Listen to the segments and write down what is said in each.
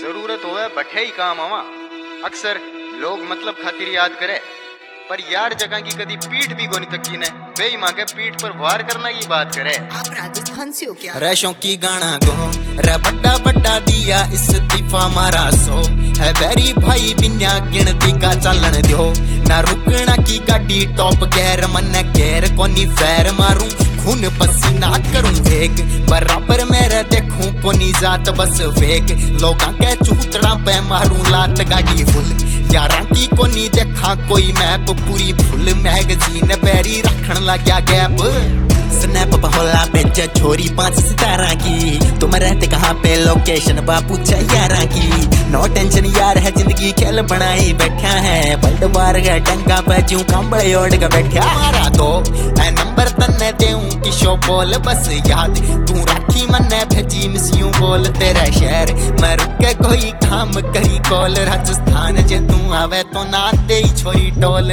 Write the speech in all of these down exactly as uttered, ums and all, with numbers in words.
जरूरत होवे बठे ही काम आवा। अक्सर लोग मतलब खातिर याद करे, पर यार जगह की कदी पीठ भी गोनी तकी ने बेईमान के पीठ पर वार करना की बात करे। आप राजस्थान से हो क्या? रेशों की गाना गो रे बड्डा बड्डा दिया इस्तीफा मारा सो है बेरी भाई बिन्या गिनती का चलन दियो ना रुकना की गाड़ी टॉप गैर मन गैर कोनी फैर मारूं खून पसीना करूं वेग बराबर मेरे देखूं कोनी जात बस वेग लोगा के चूतड़ा पे मारूं लात गाड़ी फुल यारा की कोनी देखा कोई मैप पूरी फुल मैगजीन बैरी रखन लग्या गैप स्नैप पहोला बेच छोरी पांच सितारा की तुम रहते कहाँ पे लोकेशन बापू यारा की नो टेंशन यार है जिंदगी खेल बनाई बैठा है बल्ड बार गया डंगा पे जू कंबले ओढ़ के बैठा मारा दो है नंबर तन्ने देऊं किशो बोल बस याद तू राखी मन्ने भेजी मिसियूं बोल तेरा शहर मैं रुके कोई काम करी कॉल राजस्थान जे तू आवे तो ना दे छोरी टोल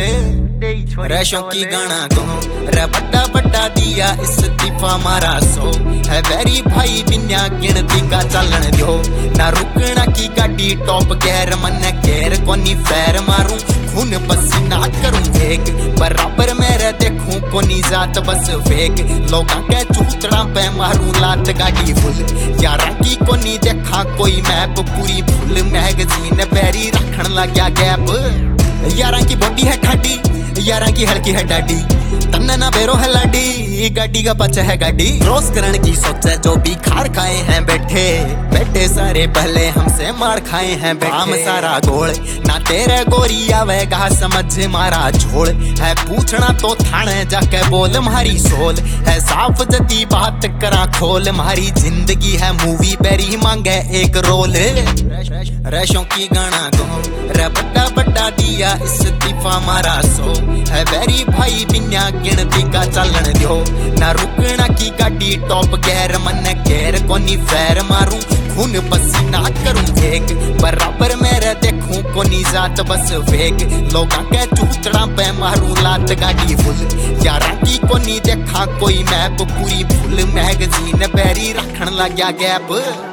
रेशों की गाना को रे बड्डा बड्डा दिया इस्तीफा मारा सो है बेरी भाई बिन्या गिनती का चलन दियो ना रुकना की गाड़ी टॉप गैर मन गैर कोनी फैर मारूं खून पसीना करूं वेग बराबर मेरे देखूं कोनी जात बस वेग लोगा के चूतड़ा पे मारूं लात गाड़ी फुल यारा की कोनी देखा कोई मैप पूरी फुल मैगजीन बैरी रखन लग्या गैप यारा की बॉडी है ठाडी यारा की हल्की है डाडी तन्ने ना बेरो है लाडी गाड़ी का पचा है गाड़ी रोज करण की सोचे जो भी खार खाए हैं बैठे बैठे सारे पहले हमसे मार खाए हैं बैठे सारा गोल ना तेरे गोरी आवेगा समझ मारा झोल है पूछना तो थाने जाके बोल मारी सोल है साफ जदी बात करा खोल मारी जिंदगी है मूवी बेरी मांगे एक रोल रेशों की गाना को रे बड्डा बड्डा दिया इस्तीफा मारा सो है बेरी भाई बिन्या गिनती का चलन दियो ना रुकना की गाड़ी टॉप गैर मन गैर कोनी फैर मारूं खून पसीना करूं वेग बराबर मेरे देखूं कोनी जात बस वेग लोगा के चूतड़ा पे मारूं लात गाड़ी फुल यारा की कोनी देखा कोई मैप पूरी फुल मैगजीन बैरी रखन लग्या गैप।